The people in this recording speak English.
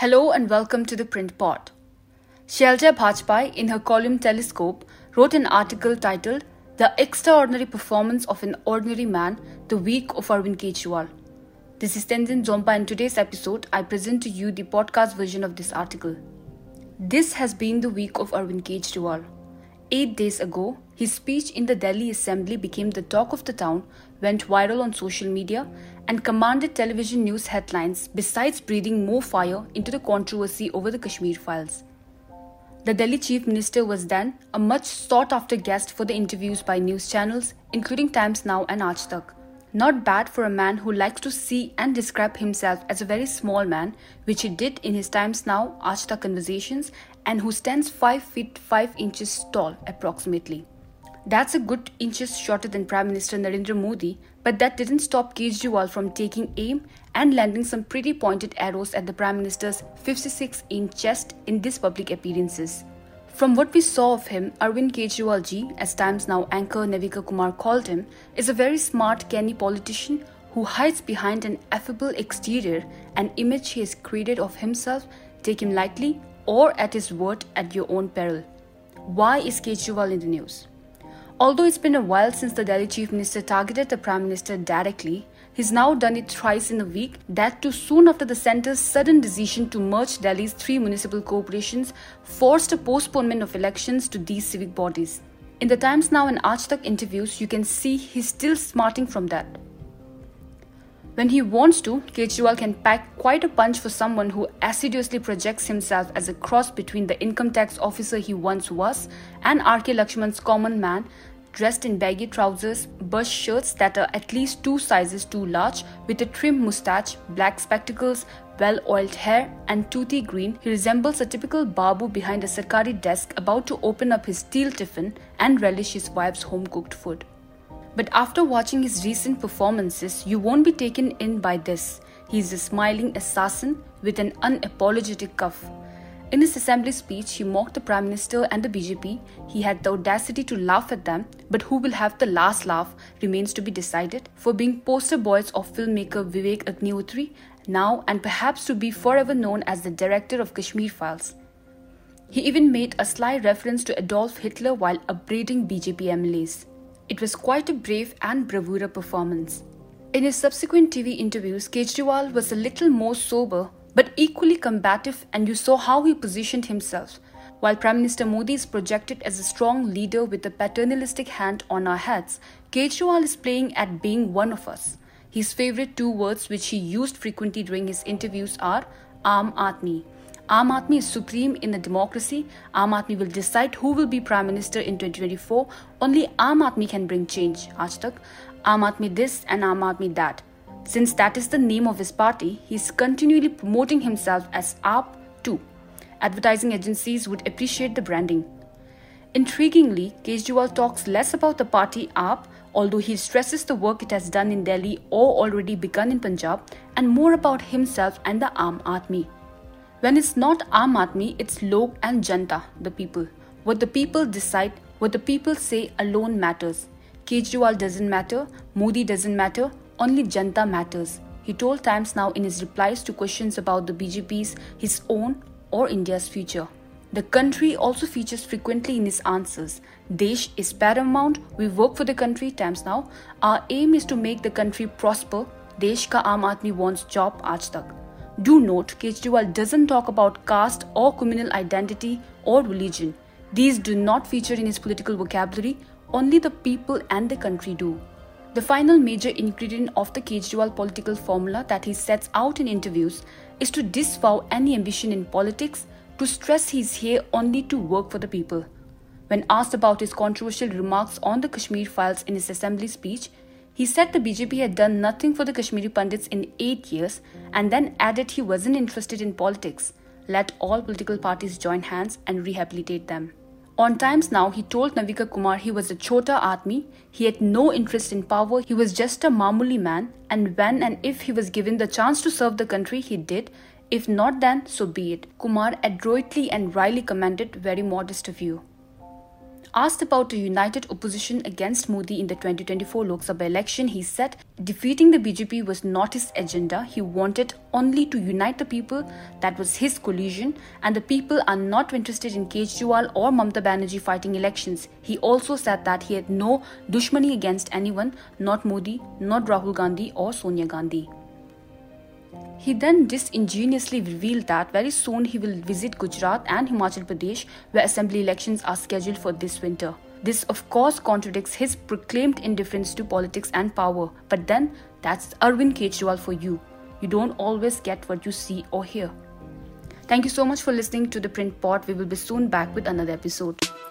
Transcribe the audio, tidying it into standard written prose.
Hello and welcome to the Print Pod. Shailja Bajpai, in her column Telescope, wrote an article titled The Extraordinary Performance of an Ordinary Man, the Week of Arvind Kejriwal. This is Tenzin Zompa, and in today's episode, I present to you the podcast version of this article. This has been the week of Arvind Kejriwal. 8 days ago, his speech in the Delhi Assembly became the talk of the town, went viral on social media, and commanded television news headlines besides breathing more fire into the controversy over the Kashmir files. The Delhi Chief Minister was then a much sought-after guest for the interviews by news channels, including Times Now and Aaj Tak. Not bad for a man who likes to see and describe himself as a very small man, which he did in his Times Now Aaj Tak conversations, and who stands 5 feet 5 inches tall approximately. That's a good inches shorter than Prime Minister Narendra Modi, but that didn't stop Kejriwal from taking aim and landing some pretty pointed arrows at the Prime Minister's 56-inch chest in these public appearances. From what we saw of him, Arvind Kejriwal ji, as Times Now anchor Navika Kumar called him, is a very smart, canny politician who hides behind an affable exterior, an image he has created of himself. Take him lightly or at his word at your own peril. Why is Kejriwal in the news? Although it's been a while since the Delhi Chief Minister targeted the Prime Minister directly, he's now done it thrice in a week, that too soon after the centre's sudden decision to merge Delhi's 3 municipal corporations forced a postponement of elections to these civic bodies. In the Times Now and Aaj Tak interviews, you can see he's still smarting from that. When he wants to, Kejriwal can pack quite a punch for someone who assiduously projects himself as a cross between the income tax officer he once was and R.K. Lakshman's common man, dressed in baggy trousers, burst shirts that are at least 2 sizes too large, with a trim moustache, black spectacles, well-oiled hair, and toothy grin. He resembles a typical babu behind a Sarkari desk about to open up his steel tiffin and relish his wife's home-cooked food. But after watching his recent performances, you won't be taken in by this. He's a smiling assassin with an unapologetic cough. In his assembly speech, he mocked the Prime Minister and the BJP. He had the audacity to laugh at them, but who will have the last laugh remains to be decided, for being poster boys of filmmaker Vivek Agnihotri now, and perhaps to be forever known as the director of Kashmir Files. He even made a sly reference to Adolf Hitler while upbraiding BJP MLAs. It was quite a brave and bravura performance. In his subsequent TV interviews, Kejriwal was a little more sober but equally combative, and you saw how he positioned himself. While Prime Minister Modi is projected as a strong leader with a paternalistic hand on our heads, Kejriwal is playing at being one of us. His favorite 2 words which he used frequently during his interviews are Aam Aadmi. Aam Aadmi is supreme in a democracy. Aam Aadmi will decide who will be Prime Minister in 2024. Only Aam Aadmi can bring change. Aaj Tak, Aam Aadmi this and Aam Aadmi that. Since that is the name of his party, he is continually promoting himself as AAP too. Advertising agencies would appreciate the branding. Intriguingly, Kejriwal talks less about the party AAP, although he stresses the work it has done in Delhi or already begun in Punjab, and more about himself and the Aam Aadmi. When it's not Aam Aadmi, it's Log and Janta, the people. What the people decide, what the people say alone matters. Kejriwal doesn't matter, Modi doesn't matter, only Janta matters. He told Times Now in his replies to questions about the BJP's, his own or India's future. The country also features frequently in his answers. Desh is paramount, we work for the country, Times Now. Our aim is to make the country prosper. Desh ka Aam Aadmi wants job, Aaj Tak. Do note, Kejriwal doesn't talk about caste or communal identity or religion. These do not feature in his political vocabulary, only the people and the country do. The final major ingredient of the Kejriwal political formula that he sets out in interviews is to disavow any ambition in politics, to stress he's here only to work for the people. When asked about his controversial remarks on the Kashmir Files in his assembly speech, he said the BJP had done nothing for the Kashmiri Pandits in 8 years, and then added he wasn't interested in politics. Let all political parties join hands and rehabilitate them. On Times Now, he told Navika Kumar he was a chota aadmi, he had no interest in power, he was just a mamuli man, and when and if he was given the chance to serve the country, he did. If not, then so be it. Kumar adroitly and wryly commented, very modest of you. Asked about a united opposition against Modi in the 2024 Lok Sabha election, he said defeating the BJP was not his agenda. He wanted only to unite the people. That was his collusion, and the people are not interested in Kejriwal or Mamata Banerjee fighting elections. He also said that he had no dushmani against anyone, not Modi, not Rahul Gandhi or Sonia Gandhi. He then disingenuously revealed that very soon he will visit Gujarat and Himachal Pradesh, where assembly elections are scheduled for this winter. This of course contradicts his proclaimed indifference to politics and power, but then that's Arvind Kejriwal for you. You don't always get what you see or hear. Thank you so much for listening to The Print Pot. We will be soon back with another episode.